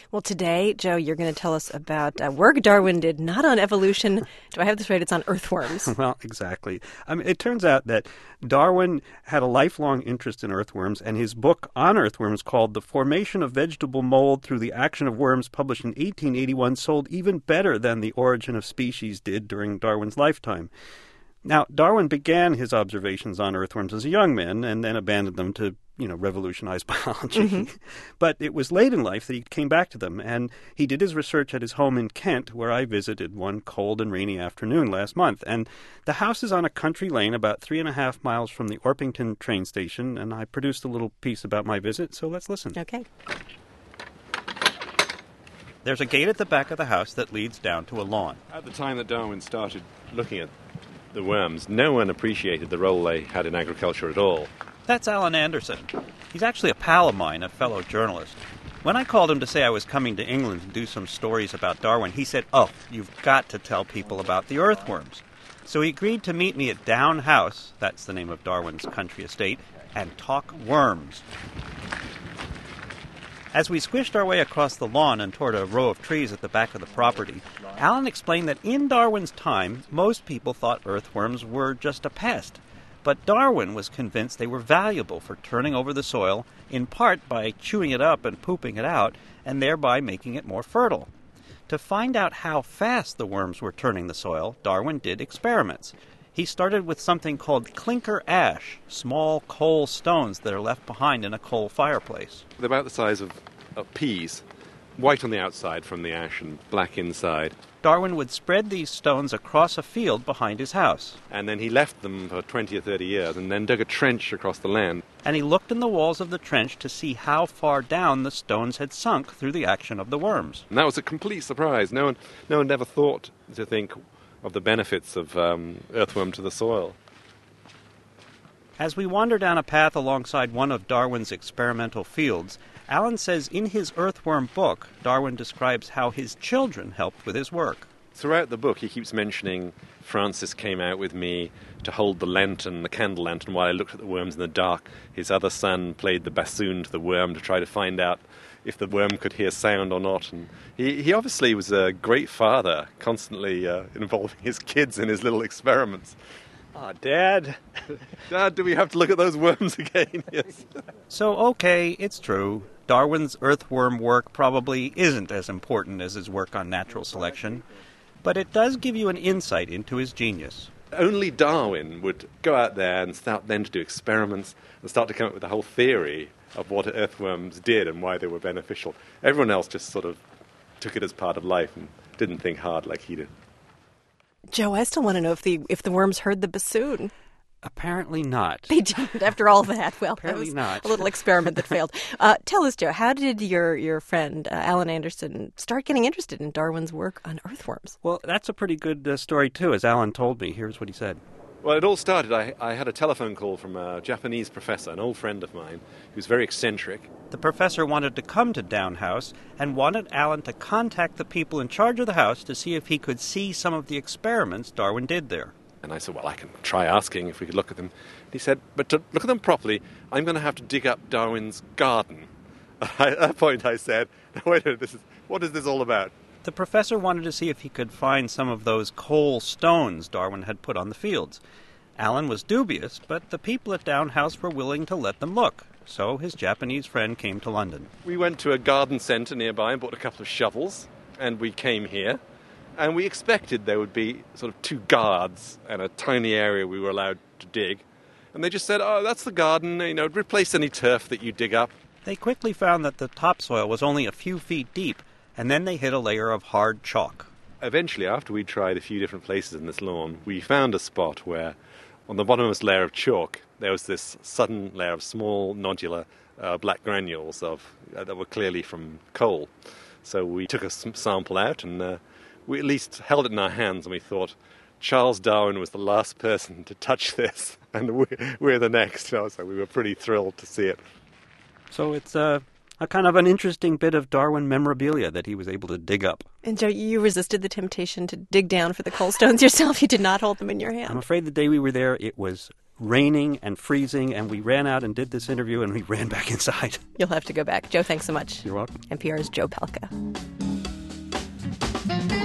Well, today, Joe, you're going to tell us about work Darwin did not on evolution. Do I have this right? It's on earthworms. Well, exactly. I mean, it turns out that Darwin had a lifelong interest in earthworms, and his book on earthworms called The Formation of Vegetable Mold Through the Action of Worms, published in 1881, sold even better than The Origin of Species did during Darwin's lifetime. Now, Darwin began his observations on earthworms as a young man and then abandoned them to, revolutionize biology. Mm-hmm. But it was late in life that he came back to them, and he did his research at his home in Kent, where I visited one cold and rainy afternoon last month. And the house is on a country lane about 3.5 miles from the Orpington train station, and I produced a little piece about my visit, so let's listen. Okay. There's a gate at the back of the house that leads down to a lawn. At the time that Darwin started looking at the worms, no one appreciated the role they had in agriculture at all. That's Alan Anderson. He's actually a pal of mine, a fellow journalist. When I called him to say I was coming to England to do some stories about Darwin, he said, "Oh, you've got to tell people about the earthworms." So he agreed to meet me at Down House, that's the name of Darwin's country estate, and talk worms. As we squished our way across the lawn and toward a row of trees at the back of the property, Alan explained that in Darwin's time, most people thought earthworms were just a pest. But Darwin was convinced they were valuable for turning over the soil, in part by chewing it up and pooping it out, and thereby making it more fertile. To find out how fast the worms were turning the soil, Darwin did experiments. He started with something called clinker ash, small coal stones that are left behind in a coal fireplace. They're about the size of peas, white on the outside from the ash and black inside. Darwin would spread these stones across a field behind his house. And then he left them for 20 or 30 years and then dug a trench across the land. And he looked in the walls of the trench to see how far down the stones had sunk through the action of the worms. And that was a complete surprise. No one ever thought to think of the benefits of earthworm to the soil. As we wander down a path alongside one of Darwin's experimental fields, Alan says in his earthworm book, Darwin describes how his children helped with his work. Throughout the book, he keeps mentioning Francis came out with me to hold the candle lantern, while I looked at the worms in the dark. His other son played the bassoon to the worm to try to find out if the worm could hear sound or not. And he obviously was a great father, constantly involving his kids in his little experiments. Dad, do we have to look at those worms again? Yes. So, okay, it's true. Darwin's earthworm work probably isn't as important as his work on natural selection, but it does give you an insight into his genius. Only Darwin would go out there and start then to do experiments and start to come up with a whole theory of what earthworms did and why they were beneficial. Everyone else just sort of took it as part of life and didn't think hard like he did. Joe, I still want to know if the worms heard the bassoon. Apparently not. They didn't, after all that. Well, apparently that was not. A little experiment that failed. Tell us, Joe, how did your friend Alan Anderson start getting interested in Darwin's work on earthworms? Well, that's a pretty good story, too, as Alan told me. Here's what he said. Well, it all started, I had a telephone call from a Japanese professor, an old friend of mine, who's very eccentric. The professor wanted to come to Down House and wanted Alan to contact the people in charge of the house to see if he could see some of the experiments Darwin did there. And I said, well, I can try asking if we could look at them. And he said, but to look at them properly, I'm going to have to dig up Darwin's garden. At that point I said, no, wait a minute, what is this all about? The professor wanted to see if he could find some of those coal stones Darwin had put on the fields. Alan was dubious, but the people at Down House were willing to let them look. So his Japanese friend came to London. We went to a garden centre nearby and bought a couple of shovels, and we came here. And we expected there would be sort of 2 guards and a tiny area we were allowed to dig. And they just said, oh, that's the garden, replace any turf that you dig up. They quickly found that the topsoil was only a few feet deep, and then they hit a layer of hard chalk. Eventually, after we tried a few different places in this lawn, we found a spot where, on the bottommost layer of chalk, there was this sudden layer of small, nodular black granules that were clearly from coal. So we took a sample out, and we at least held it in our hands, and we thought, Charles Darwin was the last person to touch this, and we're the next. So we were pretty thrilled to see it. So it's a kind of an interesting bit of Darwin memorabilia that he was able to dig up. And Joe, you resisted the temptation to dig down for the coal stones yourself. You did not hold them in your hand. I'm afraid the day we were there, it was raining and freezing, and we ran out and did this interview, and we ran back inside. You'll have to go back. Joe, thanks so much. You're welcome. NPR's Joe Palca.